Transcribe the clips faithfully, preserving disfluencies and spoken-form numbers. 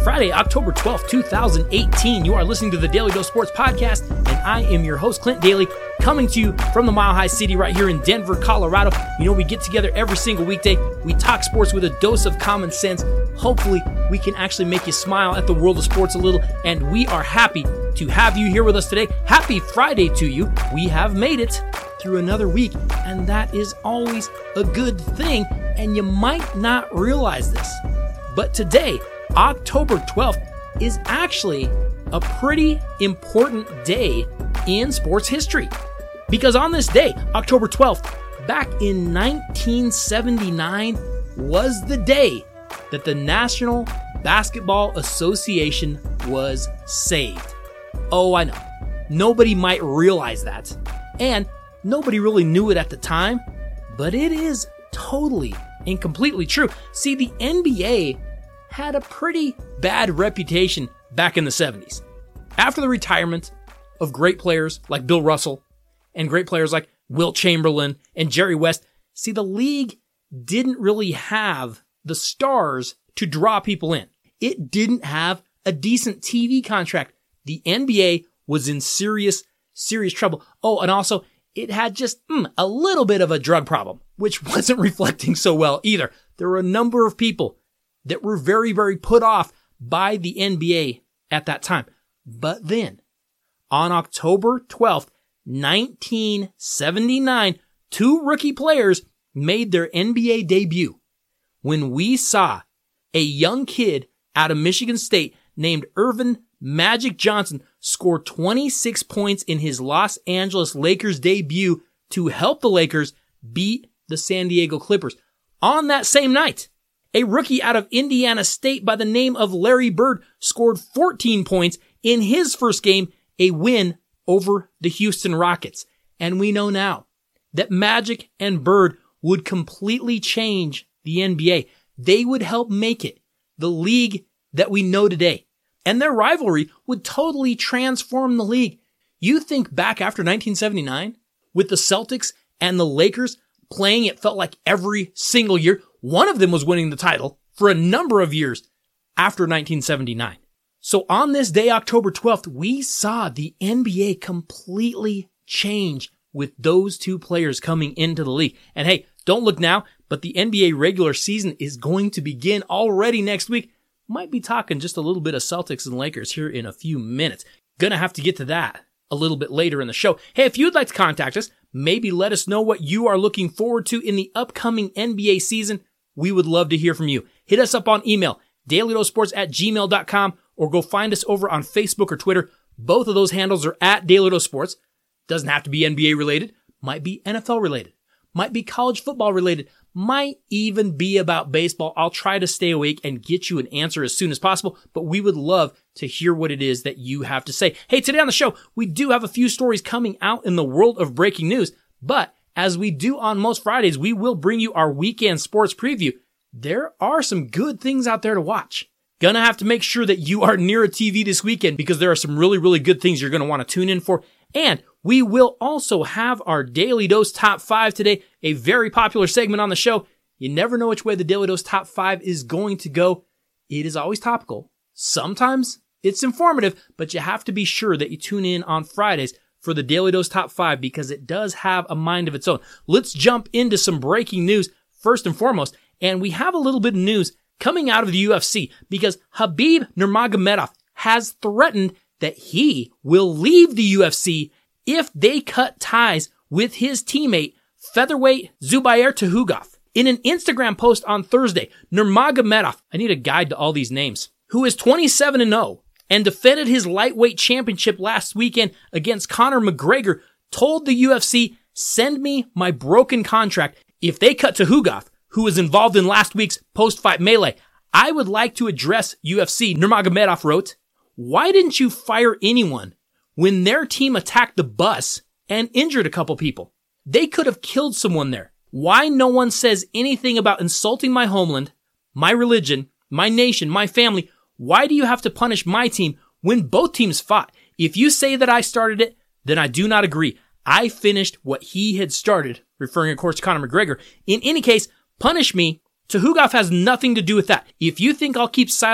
Friday, October twelfth, twenty eighteen. You are listening to the Daily Dose Sports Podcast, and I am your host, Clint Daly, coming to you from the Mile High City right here in Denver, Colorado. You know, we get together every single weekday. We talk sports with a dose of common sense. Hopefully, we can actually make you smile at the world of sports a little, and we are happy to have you here with us today. Happy Friday to you. We have made it through another week, and that is always a good thing, and you might not realize this. But today, October twelfth, is actually a pretty important day in sports history. Because on this day, October twelfth, back in nineteen seventy-nine, was the day that the National Basketball Association was saved. Oh, I know. Nobody might realize that. And nobody really knew it at the time, but it is totally and completely true. See, the N B A had a pretty bad reputation back in the seventies. After the retirement of great players like Bill Russell and great players like Wilt Chamberlain and Jerry West, see, the league didn't really have the stars to draw people in. It didn't have a decent T V contract. The N B A was in serious, serious trouble. Oh, and also, it had just mm, a little bit of a drug problem, which wasn't reflecting so well either. There were a number of people that were very, very put off by the N B A at that time. But then, on October twelfth, nineteen seventy-nine, two rookie players made their N B A debut when we saw a young kid out of Michigan State named Earvin Magic Johnson score twenty-six points in his Los Angeles Lakers debut to help the Lakers beat the San Diego Clippers. On that same night, a rookie out of Indiana State by the name of Larry Bird scored fourteen points in his first game, a win over the Houston Rockets. And we know now that Magic and Bird would completely change the N B A. They would help make it the league that we know today. And their rivalry would totally transform the league. You think back after nineteen seventy-nine, with the Celtics and the Lakers playing, it felt like every single year. One of them was winning the title for a number of years after nineteen seventy-nine. So on this day, October twelfth, we saw the N B A completely change with those two players coming into the league. And hey, don't look now, but the N B A regular season is going to begin already next week. Might be talking just a little bit of Celtics and Lakers here in a few minutes. Gonna have to get to that a little bit later in the show. Hey, if you'd like to contact us, maybe let us know what you are looking forward to in the upcoming N B A season. We would love to hear from you. Hit us up on email, dailydosports at gmail dot com, or go find us over on Facebook or Twitter. Both of those handles are at dailydosports. Doesn't have to be N B A related. Might be N F L related. Might be college football related. Might even be about baseball. I'll try to stay awake and get you an answer as soon as possible, but we would love to hear what it is that you have to say. Hey, today on the show, we do have a few stories coming out in the world of breaking news, but as we do on most Fridays, we will bring you our weekend sports preview. There are some good things out there to watch. Gonna have to make sure that you are near a T V this weekend because there are some really, really good things you're gonna want to tune in for. And we will also have our Daily Dose Top five today, a very popular segment on the show. You never know which way the Daily Dose Top five is going to go. It is always topical. Sometimes it's informative, but you have to be sure that you tune in on Fridays for the Daily Dose Top five because it does have a mind of its own. Let's jump into some breaking news first and foremost. And we have a little bit of news coming out of the U F C because Khabib Nurmagomedov has threatened that he will leave the U F C if they cut ties with his teammate, featherweight Zubair Tukhugov. In an Instagram post on Thursday, Nurmagomedov, I need a guide to all these names, who is twenty-seven and oh and defended his lightweight championship last weekend against Conor McGregor, told the U F C, send me my broken contract. If they cut Tukhugov, who was involved in last week's post-fight melee, I would like to address U F C. Nurmagomedov wrote, why didn't you fire anyone when their team attacked the bus and injured a couple people? They could have killed someone there. Why no one says anything about insulting my homeland, my religion, my nation, my family? Why do you have to punish my team when both teams fought? If you say that I started it, then I do not agree. I finished what he had started, referring of course to Conor McGregor. In any case, punish me. Tukhugov has nothing to do with that. If you think I'll keep silent,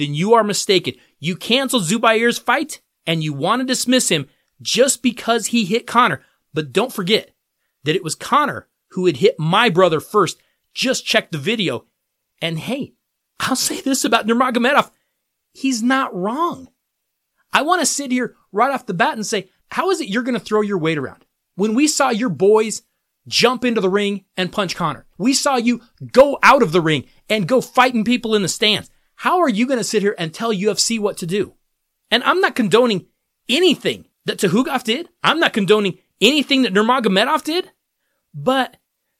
then you are mistaken. You canceled Zubair's fight and you want to dismiss him just because he hit Conor. But don't forget that it was Conor who had hit my brother first. Just check the video. And hey, I'll say this about Nurmagomedov. He's not wrong. I want to sit here right off the bat and say, how is it you're going to throw your weight around? When we saw your boys jump into the ring and punch Conor, we saw you go out of the ring and go fighting people in the stands. How are you going to sit here and tell U F C what to do? And I'm not condoning anything that Tukhugov did. I'm not condoning anything that Nurmagomedov did. But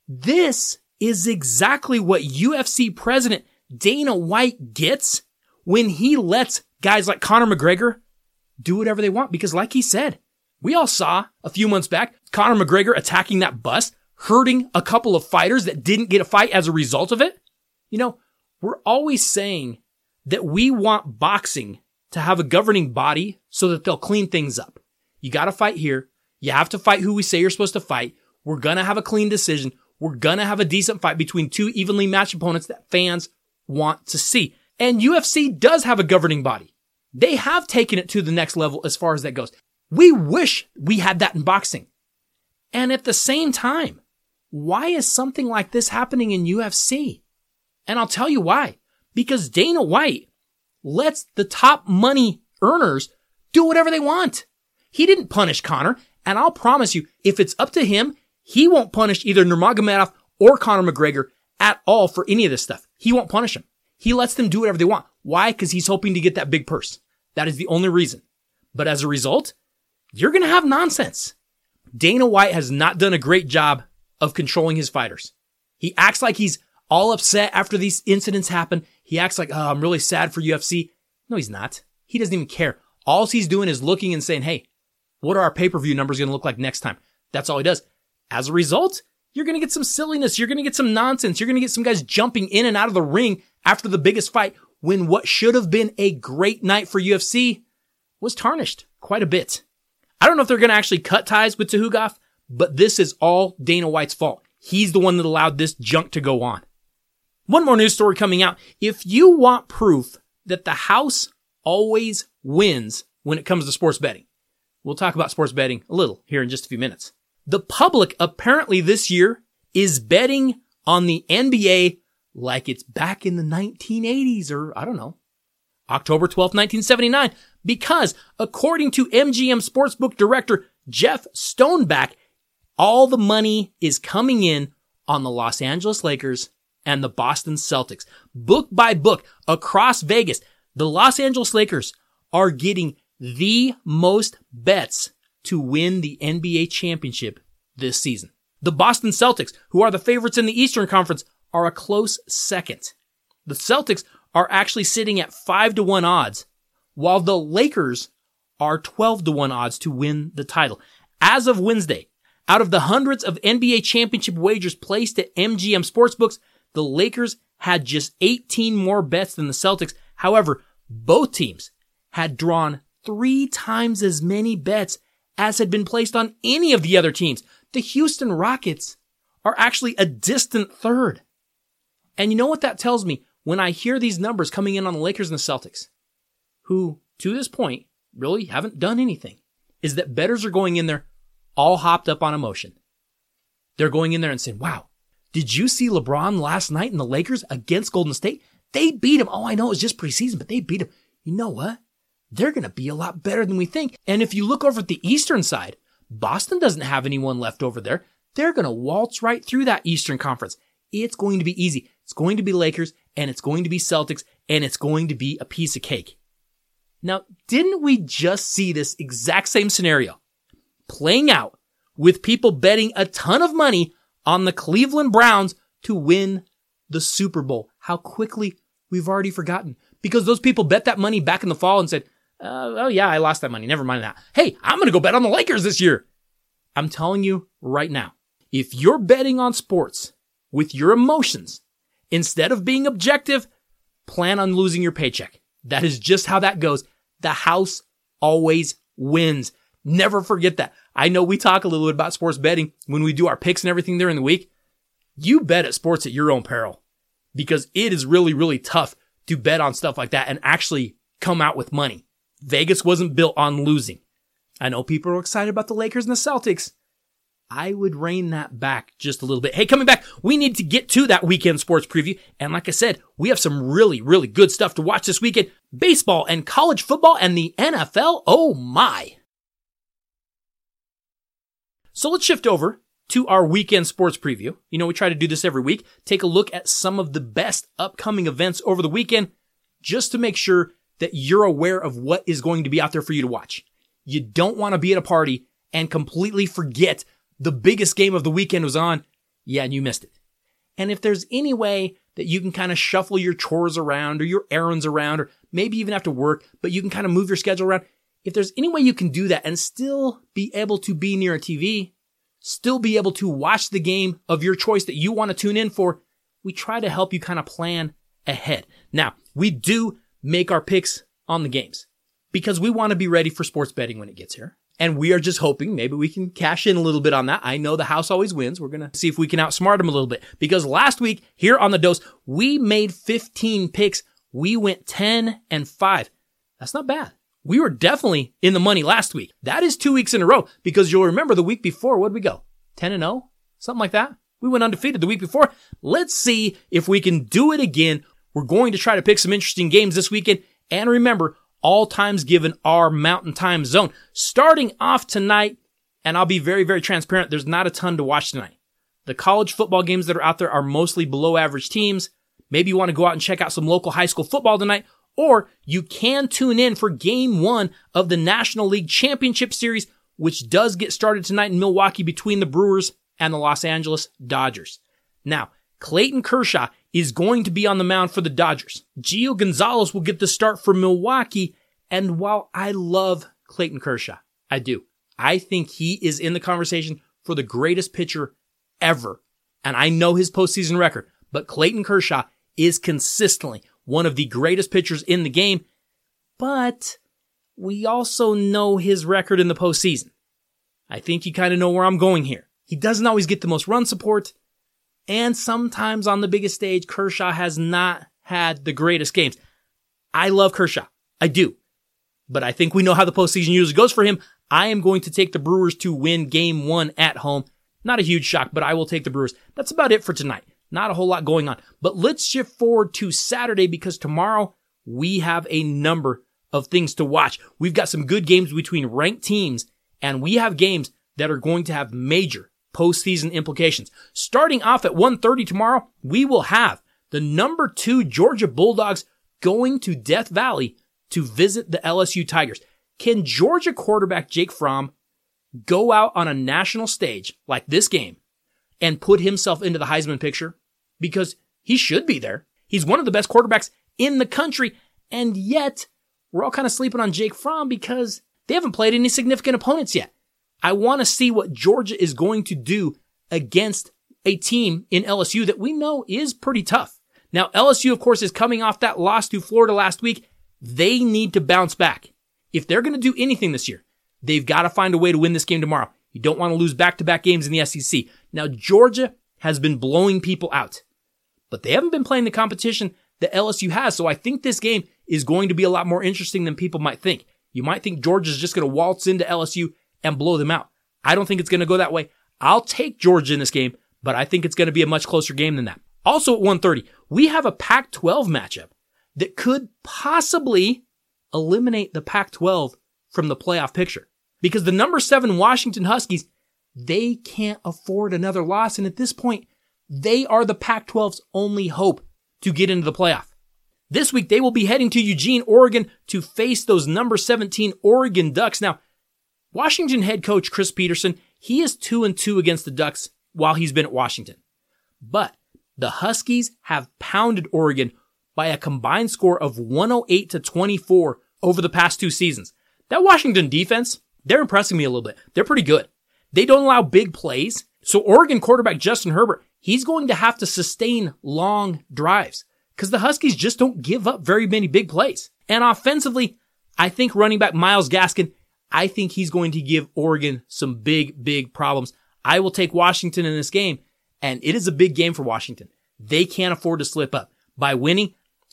this is exactly what U F C president Dana White gets when he lets guys like Conor McGregor do whatever they want. Because like he said, we all saw a few months back, Conor McGregor attacking that bus, hurting a couple of fighters that didn't get a fight as a result of it. You know, we're always saying that we want boxing to have a governing body so that they'll clean things up. You got to fight here. You have to fight who we say you're supposed to fight. We're going to have a clean decision. We're going to have a decent fight between two evenly matched opponents that fans want to see. And U F C does have a governing body. They have taken it to the next level as far as that goes. We wish we had that in boxing. And at the same time, why is something like this happening in U F C? And I'll tell you why. Because Dana White lets the top money earners do whatever they want. He didn't punish Conor, and I'll promise you, if it's up to him, he won't punish either Nurmagomedov or Conor McGregor at all for any of this stuff. He won't punish them. He lets them do whatever they want. Why? Because he's hoping to get that big purse. That is the only reason. But as a result, you're going to have nonsense. Dana White has not done a great job of controlling his fighters. He acts like he's all upset after these incidents happen. He acts like, oh, I'm really sad for U F C. No, he's not. He doesn't even care. All he's doing is looking and saying, hey, what are our pay-per-view numbers going to look like next time? That's all he does. As a result, you're going to get some silliness. You're going to get some nonsense. You're going to get some guys jumping in and out of the ring after the biggest fight when what should have been a great night for U F C was tarnished quite a bit. I don't know if they're going to actually cut ties with Tukhugov, but this is all Dana White's fault. He's the one that allowed this junk to go on. One more news story coming out. If you want proof that the house always wins when it comes to sports betting, we'll talk about sports betting a little here in just a few minutes. The public apparently this year is betting on the N B A like it's back in the nineteen eighties or I don't know, October twelfth, nineteen seventy-nine, because according to M G M Sportsbook director Jeff Stoneback, all the money is coming in on the Los Angeles Lakers and the Boston Celtics. Book by book, across Vegas, the Los Angeles Lakers are getting the most bets to win the N B A championship this season. The Boston Celtics, who are the favorites in the Eastern Conference, are a close second. The Celtics are actually sitting at five to one odds, while the Lakers are twelve to one odds to win the title. As of Wednesday, out of the hundreds of N B A championship wagers placed at M G M Sportsbooks, the Lakers had just eighteen more bets than the Celtics. However, both teams had drawn three times as many bets as had been placed on any of the other teams. The Houston Rockets are actually a distant third. And you know what that tells me when I hear these numbers coming in on the Lakers and the Celtics, who to this point really haven't done anything, is that bettors are going in there all hopped up on emotion. They're going in there and saying, wow, did you see LeBron last night in the Lakers against Golden State? They beat him. Oh, I know it was just preseason, but they beat him. You know what? They're going to be a lot better than we think. And if you look over at the Eastern side, Boston doesn't have anyone left over there. They're going to waltz right through that Eastern Conference. It's going to be easy. It's going to be Lakers, and it's going to be Celtics, and it's going to be a piece of cake. Now, didn't we just see this exact same scenario playing out with people betting a ton of money on the Cleveland Browns to win the Super Bowl? How quickly we've already forgotten. Because those people bet that money back in the fall and said, uh, oh yeah, I lost that money. Never mind that. Hey, I'm going to go bet on the Lakers this year. I'm telling you right now, if you're betting on sports with your emotions, instead of being objective, plan on losing your paycheck. That is just how that goes. The house always wins. Never forget that. I know we talk a little bit about sports betting when we do our picks and everything there in the week. You bet at sports at your own peril, because it is really, really tough to bet on stuff like that and actually come out with money. Vegas wasn't built on losing. I know people are excited about the Lakers and the Celtics. I would rein that back just a little bit. Hey, coming back, we need to get to that weekend sports preview. And like I said, we have some really, really good stuff to watch this weekend. Baseball and college football and the N F L. Oh my. So let's shift over to our weekend sports preview. You know, we try to do this every week. Take a look at some of the best upcoming events over the weekend just to make sure that you're aware of what is going to be out there for you to watch. You don't want to be at a party and completely forget the biggest game of the weekend was on. Yeah, and you missed it. And if there's any way that you can kind of shuffle your chores around or your errands around, or maybe even have to work, but you can kind of move your schedule around. If there's any way you can do that and still be able to be near a T V, still be able to watch the game of your choice that you want to tune in for, we try to help you kind of plan ahead. Now, we do make our picks on the games because we want to be ready for sports betting when it gets here. And we are just hoping maybe we can cash in a little bit on that. I know the house always wins. We're going to see if we can outsmart them a little bit. Because last week here on The Dose, we made fifteen picks. We went ten and five. That's not bad. We were definitely in the money last week. That is two weeks in a row. Because you'll remember the week before, what'd we go? ten and oh? Something like that. We went undefeated the week before. Let's see if we can do it again. We're going to try to pick some interesting games this weekend. And remember, all times given our Mountain Time Zone. Starting off tonight, and I'll be very, very transparent, there's not a ton to watch tonight. The college football games that are out there are mostly below average teams. Maybe you want to go out and check out some local high school football tonight, or you can tune in for game one of the National League Championship Series, which does get started tonight in Milwaukee between the Brewers and the Los Angeles Dodgers. Now, Clayton Kershaw is going to be on the mound for the Dodgers. Gio Gonzalez will get the start for Milwaukee. And while I love Clayton Kershaw, I do. I think he is in the conversation for the greatest pitcher ever. And I know his postseason record, but Clayton Kershaw is consistently one of the greatest pitchers in the game. But we also know his record in the postseason. I think you kind of know where I'm going here. He doesn't always get the most run support. And sometimes on the biggest stage, Kershaw has not had the greatest games. I love Kershaw. I do. But I think we know how the postseason usually goes for him. I am going to take the Brewers to win game one at home. Not a huge shock, but I will take the Brewers. That's about it for tonight. Not a whole lot going on. But let's shift forward to Saturday because tomorrow we have a number of things to watch. We've got some good games between ranked teams, and we have games that are going to have major postseason implications. Starting off at one thirty tomorrow, we will have the number two Georgia Bulldogs going to Death Valley to visit the L S U Tigers. Can Georgia quarterback Jake Fromm go out on a national stage like this game and put himself into the Heisman picture? Because he should be there. He's one of the best quarterbacks in the country, and yet we're all kind of sleeping on Jake Fromm because they haven't played any significant opponents yet. I want to see what Georgia is going to do against a team in L S U that we know is pretty tough. Now, L S U, of course, is coming off that loss to Florida last week. They need to bounce back. If they're going to do anything this year, they've got to find a way to win this game tomorrow. You don't want to lose back-to-back games in the S E C. Now, Georgia has been blowing people out, but they haven't been playing the competition that L S U has, so I think this game is going to be a lot more interesting than people might think. You might think Georgia's just going to waltz into L S U and blow them out. I don't think it's going to go that way. I'll take Georgia in this game, but I think it's going to be a much closer game than that. Also at one thirty, we have a Pac twelve matchup that could possibly eliminate the Pac twelve from the playoff picture. Because the number seven Washington Huskies, they can't afford another loss. And at this point, they are the Pac twelve's only hope to get into the playoff. This week, they will be heading to Eugene, Oregon to face those number seventeen Oregon Ducks. Now, Washington head coach Chris Peterson, he is two and two against the Ducks while he's been at Washington. But the Huskies have pounded Oregon by a combined score of one oh eight to twenty-four over the past two seasons. That Washington defense, they're impressing me a little bit. They're pretty good. They don't allow big plays. So Oregon quarterback Justin Herbert, he's going to have to sustain long drives because the Huskies just don't give up very many big plays. And offensively, I think running back Myles Gaskin, I think he's going to give Oregon some big, big problems. I will take Washington in this game, and it is a big game for Washington. They can't afford to slip up. By winning,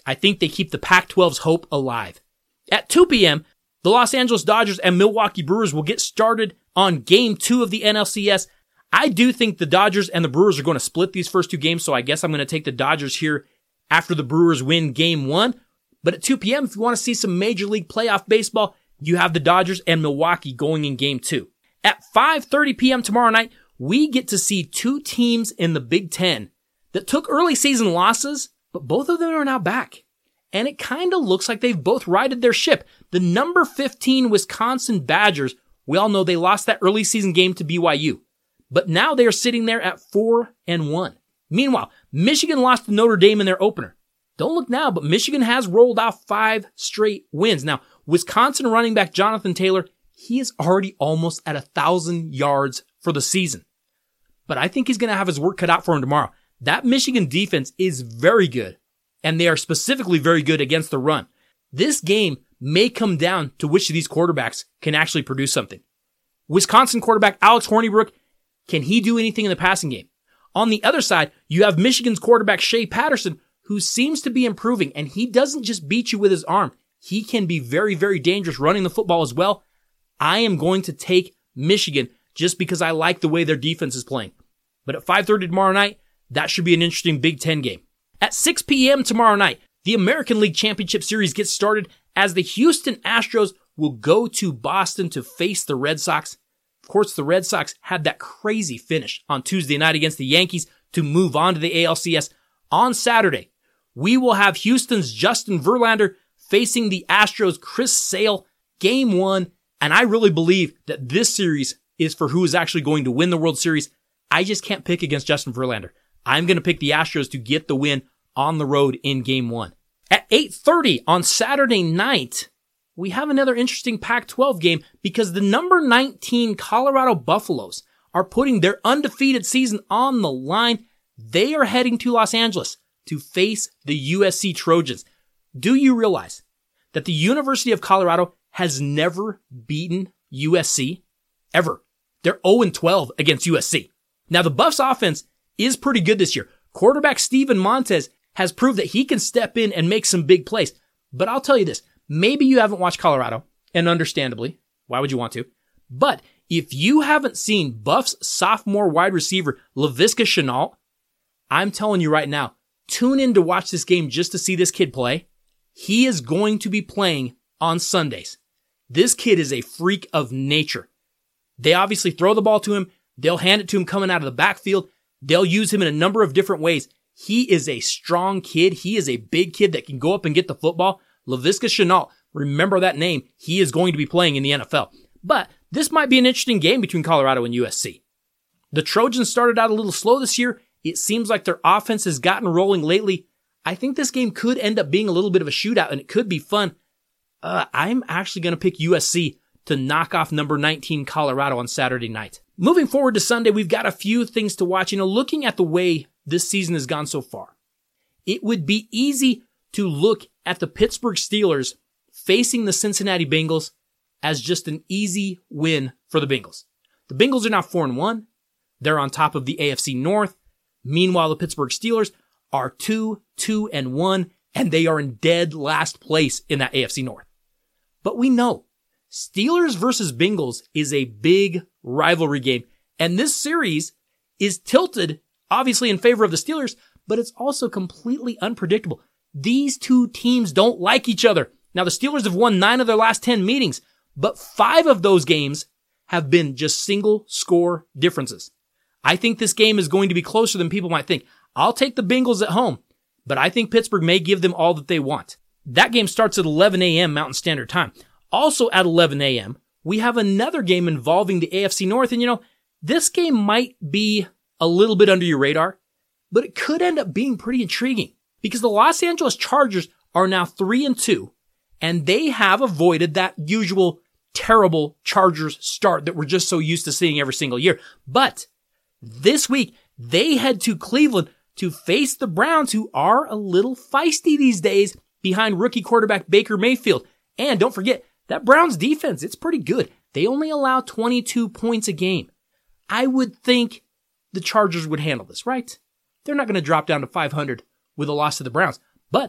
I think they keep the Pac twelve's hope alive. At two p.m., the Los Angeles Dodgers and Milwaukee Brewers will get started on game two of the N L C S. I do think the Dodgers and the Brewers are going to split these first two games, so I guess I'm going to take the Dodgers here after the Brewers win game one. But at two p.m., if you want to see some Major League Playoff baseball, you have the Dodgers and Milwaukee going in game two. At five thirty p.m. tomorrow night, we get to see two teams in the Big Ten that took early season losses, but both of them are now back. And it kind of looks like they've both righted their ship. The number fifteen Wisconsin Badgers, we all know they lost that early season game to B Y U. But now they are sitting there at four and one. Meanwhile, Michigan lost to Notre Dame in their opener. Don't look now, but Michigan has rolled off five straight wins. Now, Wisconsin running back Jonathan Taylor, he is already almost at a thousand yards for the season. But I think he's going to have his work cut out for him tomorrow. That Michigan defense is very good, and they are specifically very good against the run. This game may come down to which of these quarterbacks can actually produce something. Wisconsin quarterback Alex Hornibrook, can he do anything in the passing game? On the other side, you have Michigan's quarterback Shea Patterson, who seems to be improving, and he doesn't just beat you with his arm. He can be very, very dangerous running the football as well. I am going to take Michigan just because I like the way their defense is playing. But at five thirty tomorrow night, that should be an interesting Big Ten game. At six p.m. tomorrow night, the American League Championship Series gets started as the Houston Astros will go to Boston to face the Red Sox. Of course, the Red Sox had that crazy finish on Tuesday night against the Yankees to move on to the A L C S. On Saturday, we will have Houston's Justin Verlander facing the Astros' Chris Sale, game one, and I really believe that this series is for who is actually going to win the World Series. I just can't pick against Justin Verlander. I'm going to pick the Astros to get the win on the road in game one. At eight thirty on Saturday night, we have another interesting Pac twelve game because the number nineteen Colorado Buffaloes are putting their undefeated season on the line. They are heading to Los Angeles to face the U S C Trojans. Do you realize that the University of Colorado has never beaten U S C? Ever. They're oh and twelve against U S C. Now, the Buffs offense is pretty good this year. Quarterback Steven Montez has proved that he can step in and make some big plays. But I'll tell you this, maybe you haven't watched Colorado, and understandably, why would you want to? But if you haven't seen Buffs sophomore wide receiver Laviska Shenault, I'm telling you right now, tune in to watch this game just to see this kid play. He is going to be playing on Sundays. This kid is a freak of nature. They obviously throw the ball to him. They'll hand it to him coming out of the backfield. They'll use him in a number of different ways. He is a strong kid. He is a big kid that can go up and get the football. Laviska Shenault, remember that name. He is going to be playing in the N F L. But this might be an interesting game between Colorado and U S C. The Trojans started out a little slow this year. It seems like their offense has gotten rolling lately. I think this game could end up being a little bit of a shootout, and it could be fun. Uh, I'm actually going to pick U S C to knock off number nineteen Colorado on Saturday night. Moving forward to Sunday, we've got a few things to watch. You know, looking at the way this season has gone so far, it would be easy to look at the Pittsburgh Steelers facing the Cincinnati Bengals as just an easy win for the Bengals. The Bengals are now four and one. They're on top of the A F C North. Meanwhile, the Pittsburgh Steelers are two, two, and one, and they are in dead last place in that A F C North. But we know Steelers versus Bengals is a big rivalry game, and this series is tilted, obviously, in favor of the Steelers, but it's also completely unpredictable. These two teams don't like each other. Now, the Steelers have won nine of their last ten meetings, but five of those games have been just single score differences. I think this game is going to be closer than people might think. I'll take the Bengals at home, but I think Pittsburgh may give them all that they want. That game starts at eleven a.m. Mountain Standard Time. Also at eleven a.m., we have another game involving the A F C North, and you know, this game might be a little bit under your radar, but it could end up being pretty intriguing because the Los Angeles Chargers are now three and two, and they have avoided that usual terrible Chargers start that we're just so used to seeing every single year. But this week, they head to Cleveland to face the Browns, who are a little feisty these days behind rookie quarterback Baker Mayfield. And don't forget, that Browns defense, it's pretty good. They only allow twenty-two points a game. I would think the Chargers would handle this, right? They're not going to drop down to five hundred with a loss to the Browns. But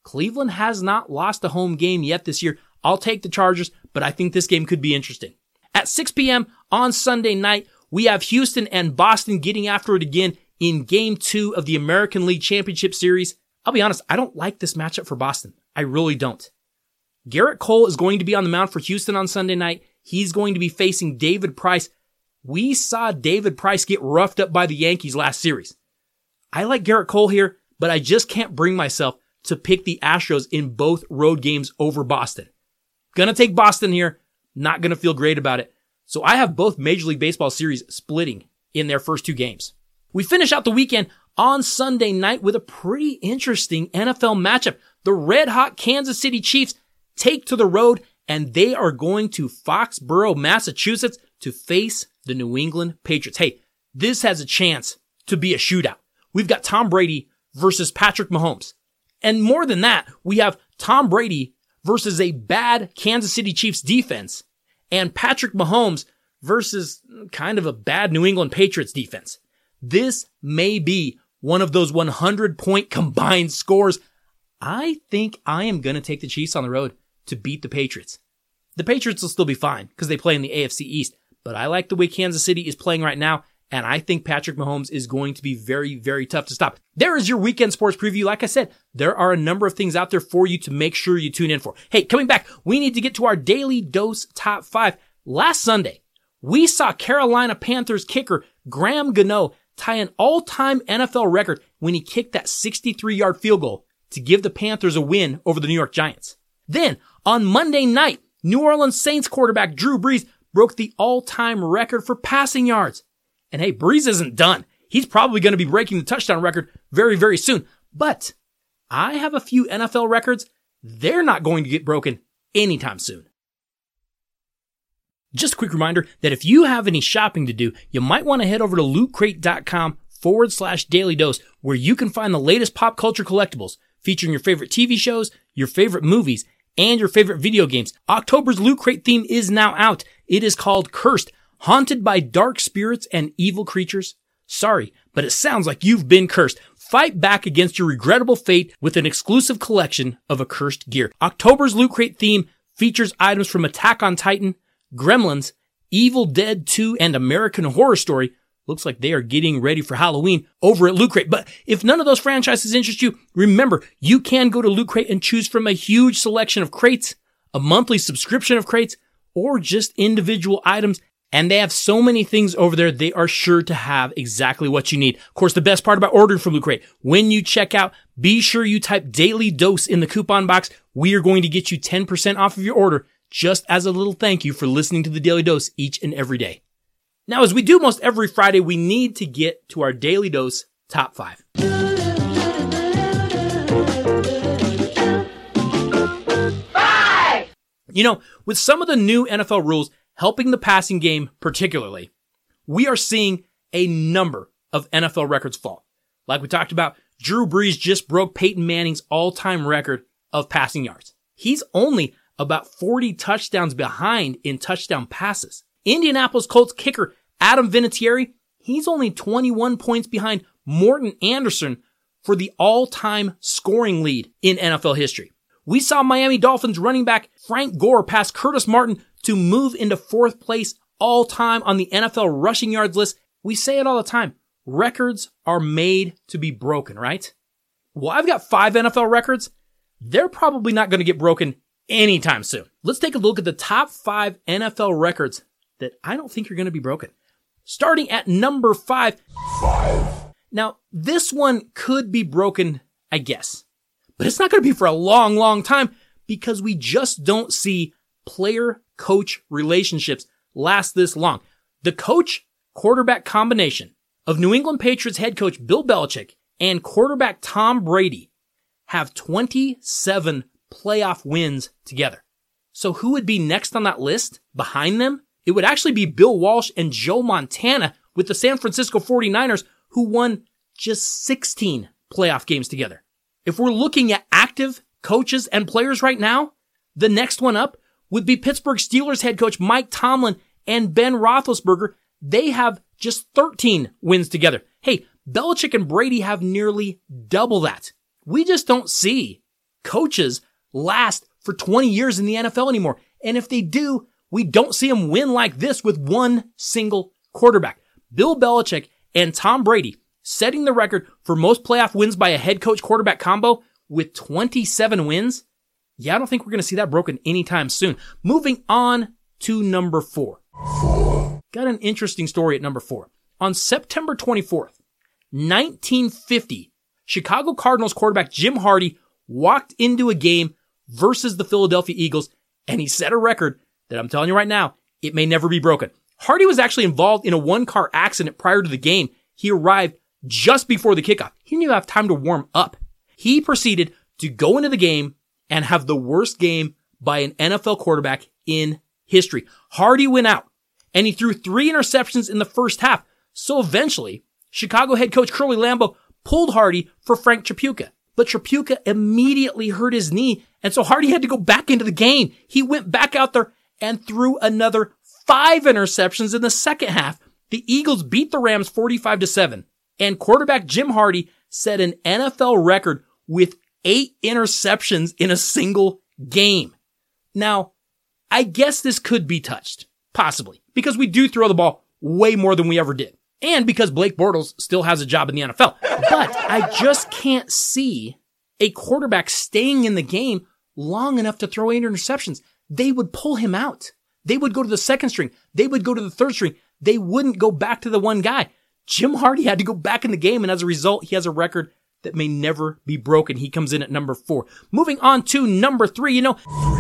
Cleveland has not lost a home game yet this year. I'll take the Chargers, but I think this game could be interesting. At six p.m. on Sunday night, we have Houston and Boston getting after it again in Game two of the American League Championship Series. I'll be honest, I don't like this matchup for Boston. I really don't. Garrett Cole is going to be on the mound for Houston on Sunday night. He's going to be facing David Price. We saw David Price get roughed up by the Yankees last series. I like Garrett Cole here, but I just can't bring myself to pick the Astros in both road games over Boston. Gonna take Boston here. Not gonna feel great about it. So I have both Major League Baseball series splitting in their first two games. We finish out the weekend on Sunday night with a pretty interesting N F L matchup. The red-hot Kansas City Chiefs take to the road, and they are going to Foxborough, Massachusetts to face the New England Patriots. Hey, this has a chance to be a shootout. We've got Tom Brady versus Patrick Mahomes. And more than that, we have Tom Brady versus a bad Kansas City Chiefs defense and Patrick Mahomes versus kind of a bad New England Patriots defense. This may be one of those one hundred point combined scores. I think I am going to take the Chiefs on the road to beat the Patriots. The Patriots will still be fine because they play in the A F C East, but I like the way Kansas City is playing right now, and I think Patrick Mahomes is going to be very, very tough to stop. There is your weekend sports preview. Like I said, there are a number of things out there for you to make sure you tune in for. Hey, coming back, we need to get to our Daily Dose Top five. Last Sunday, we saw Carolina Panthers kicker Graham Gano tie an all-time N F L record when he kicked that sixty-three yard field goal to give the Panthers a win over the New York Giants. Then, on Monday night, New Orleans Saints quarterback Drew Brees broke the all-time record for passing yards. And hey, Brees isn't done. He's probably going to be breaking the touchdown record very, very soon. But I have a few N F L records. They're not going to get broken anytime soon. Just a quick reminder that if you have any shopping to do, you might want to head over to lootcrate.com forward slash daily dose, where you can find the latest pop culture collectibles featuring your favorite T V shows, your favorite movies, and your favorite video games. October's Loot Crate theme is now out. It is called Cursed, haunted by dark spirits and evil creatures. Sorry, but it sounds like you've been cursed. Fight back against your regrettable fate with an exclusive collection of accursed gear. October's Loot Crate theme features items from Attack on Titan, Gremlins, Evil Dead two, and American Horror Story. Looks like they are getting ready for Halloween over at Loot Crate. But if none of those franchises interest you, remember, you can go to Loot Crate and choose from a huge selection of crates, a monthly subscription of crates, or just individual items. And they have so many things over there, they are sure to have exactly what you need. Of course, the best part about ordering from Loot Crate, when you check out, be sure you type Daily Dose in the coupon box. We are going to get you ten percent off of your order, just as a little thank you for listening to the Daily Dose each and every day. Now, as we do most every Friday, we need to get to our Daily Dose Top five. Five! You know, with some of the new N F L rules helping the passing game particularly, we are seeing a number of N F L records fall. Like we talked about, Drew Brees just broke Peyton Manning's all-time record of passing yards. He's only about forty touchdowns behind in touchdown passes. Indianapolis Colts kicker Adam Vinatieri, he's only twenty-one points behind Morton Anderson for the all-time scoring lead in N F L history. We saw Miami Dolphins running back Frank Gore pass Curtis Martin to move into fourth place all-time on the N F L rushing yards list. We say it all the time. Records are made to be broken, right? Well, I've got five N F L records. They're probably not going to get broken anytime soon. Let's take a look at the top five N F L records that I don't think are going to be broken. Starting at number five. Five. Now, this one could be broken, I guess. But it's not going to be for a long, long time because we just don't see player-coach relationships last this long. The coach-quarterback combination of New England Patriots head coach Bill Belichick and quarterback Tom Brady have twenty-seven playoff wins together. So who would be next on that list behind them? It would actually be Bill Walsh and Joe Montana with the San Francisco forty-niners, who won just sixteen playoff games together. If we're looking at active coaches and players right now, the next one up would be Pittsburgh Steelers head coach Mike Tomlin and Ben Roethlisberger. They have just thirteen wins together. Hey, Belichick and Brady have nearly double that. We just don't see coaches last for twenty years in the N F L anymore. And if they do, we don't see them win like this with one single quarterback. Bill Belichick and Tom Brady setting the record for most playoff wins by a head coach quarterback combo with twenty-seven wins. Yeah, I don't think we're going to see that broken anytime soon. Moving on to number four. Got an interesting story at number four. On September twenty-fourth, nineteen fifty, Chicago Cardinals quarterback Jim Hardy walked into a game versus the Philadelphia Eagles, and he set a record that I'm telling you right now, it may never be broken. Hardy was actually involved in a one-car accident prior to the game. He arrived just before the kickoff. He didn't even have time to warm up. He proceeded to go into the game and have the worst game by an N F L quarterback in history. Hardy went out, and he threw three interceptions in the first half. So eventually, Chicago head coach Curly Lambeau pulled Hardy for Frank Tripucka. But Tripucka immediately hurt his knee, and so Hardy had to go back into the game. He went back out there and threw another five interceptions in the second half. The Eagles beat the Rams forty-five to seven, and quarterback Jim Hardy set an N F L record with eight interceptions in a single game. Now, I guess this could be touched, possibly, because we do throw the ball way more than we ever did. And because Blake Bortles still has a job in the N F L. But I just can't see a quarterback staying in the game long enough to throw eight interceptions. They would pull him out. They would go to the second string. They would go to the third string. They wouldn't go back to the one guy. Jim Hardy had to go back in the game, and as a result, he has a record that may never be broken. He comes in at number four. Moving on to number three, you know,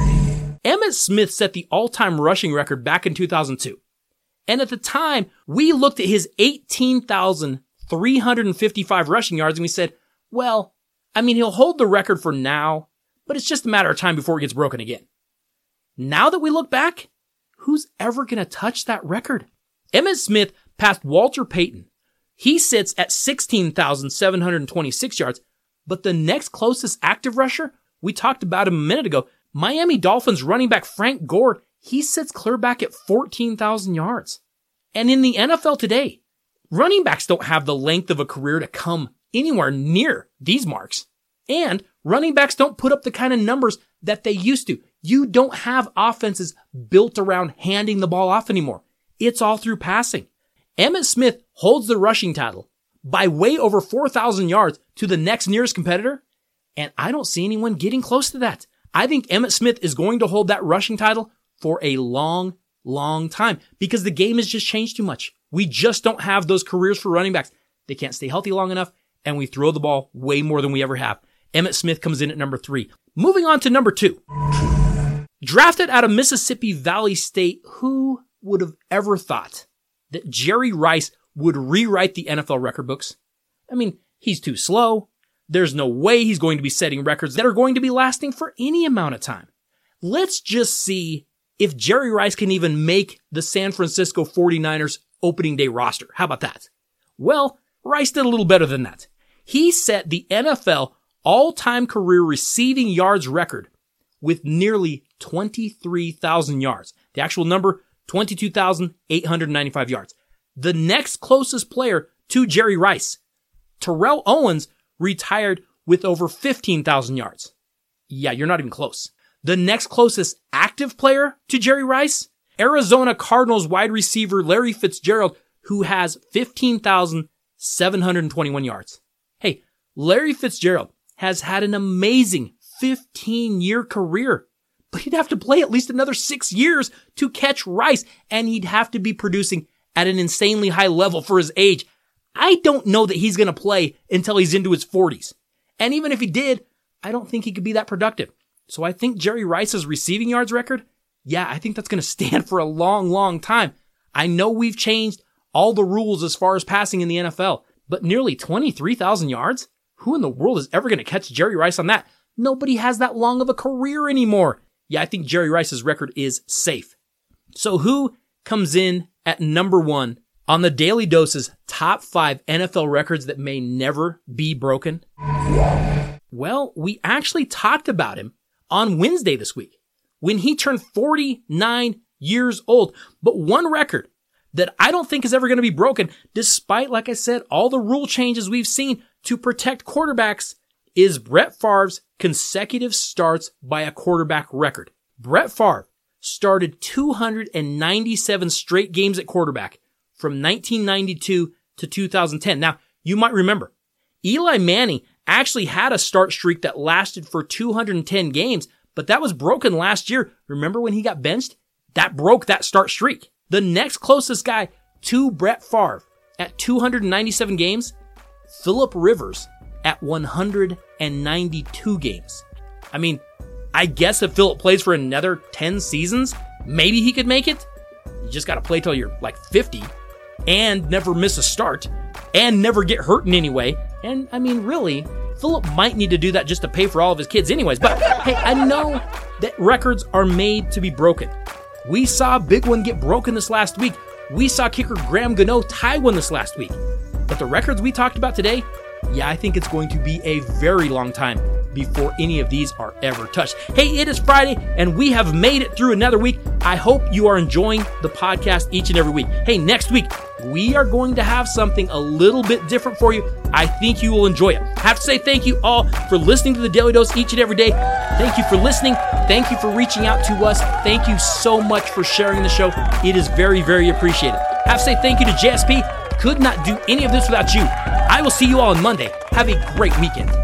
Emmitt Smith set the all-time rushing record back in two thousand two. And at the time, we looked at his eighteen thousand three hundred fifty-five rushing yards and we said, well, I mean, he'll hold the record for now, but it's just a matter of time before it gets broken again. Now that we look back, who's ever going to touch that record? Emmitt Smith passed Walter Payton. He sits at sixteen thousand seven hundred twenty-six yards, but the next closest active rusher, we talked about him a minute ago, Miami Dolphins running back Frank Gore, he sits clear back at fourteen thousand yards. And in the N F L today, running backs don't have the length of a career to come anywhere near these marks. And running backs don't put up the kind of numbers that they used to. You don't have offenses built around handing the ball off anymore. It's all through passing. Emmitt Smith holds the rushing title by way over four thousand yards to the next nearest competitor, and I don't see anyone getting close to that. I think Emmitt Smith is going to hold that rushing title for a long, long time because the game has just changed too much. We just don't have those careers for running backs. They can't stay healthy long enough, and we throw the ball way more than we ever have. Emmitt Smith comes in at number three. Moving on to number two. Drafted out of Mississippi Valley State, who would have ever thought that Jerry Rice would rewrite the N F L record books? I mean, he's too slow. There's no way he's going to be setting records that are going to be lasting for any amount of time. Let's just see if Jerry Rice can even make the San Francisco forty-niners opening day roster. How about that? Well, Rice did a little better than that. He set the N F L all-time career receiving yards record with nearly twenty-three thousand yards. The actual number, twenty-two thousand eight hundred ninety-five yards. The next closest player to Jerry Rice, Terrell Owens, retired with over fifteen thousand yards. Yeah, you're not even close. The next closest active player to Jerry Rice, Arizona Cardinals wide receiver Larry Fitzgerald, who has fifteen thousand seven hundred twenty-one yards. Hey, Larry Fitzgerald has had an amazing fifteen-year career, but he'd have to play at least another six years to catch Rice, and he'd have to be producing at an insanely high level for his age. I don't know that he's going to play until he's into his forties. And even if he did, I don't think he could be that productive. So I think Jerry Rice's receiving yards record, yeah, I think that's going to stand for a long, long time. I know we've changed all the rules as far as passing in the N F L, but nearly twenty-three thousand yards? Who in the world is ever going to catch Jerry Rice on that? Nobody has that long of a career anymore. Yeah, I think Jerry Rice's record is safe. So who comes in at number one on the Daily Dose's top five N F L records that may never be broken? Well, we actually talked about him on Wednesday this week when he turned forty-nine years old. But one record that I don't think is ever going to be broken, despite, like I said, all the rule changes we've seen to protect quarterbacks, is Brett Favre's consecutive starts by a quarterback record. Brett Favre started two hundred ninety-seven straight games at quarterback from nineteen ninety-two to two thousand ten. Now, you might remember, Eli Manning actually had a start streak that lasted for two hundred ten games, but that was broken last year. Remember when he got benched? That broke that start streak. The next closest guy to Brett Favre at two hundred ninety-seven games, Phillip Rivers at one hundred ninety-two games. I mean, I guess if Phillip plays for another ten seasons, maybe he could make it. You just got to play till you're like fifty and never miss a start and never get hurt in any way. And I mean, really, Phillip might need to do that just to pay for all of his kids anyways. But hey, I know that records are made to be broken. We saw a big one get broken this last week. We saw kicker Graham Gano tie one this last week. But the records we talked about today, yeah, I think it's going to be a very long time before any of these are ever touched. Hey, it is Friday, and we have made it through another week. I hope you are enjoying the podcast each and every week. Hey, next week, we are going to have something a little bit different for you. I think you will enjoy it. I have to say thank you all for listening to the Daily Dose each and every day. Thank you for listening. Thank you for reaching out to us. Thank you so much for sharing the show. It is very, very appreciated. I have to say thank you to J S P. Could not do any of this without you. I will see you all on Monday. Have a great weekend.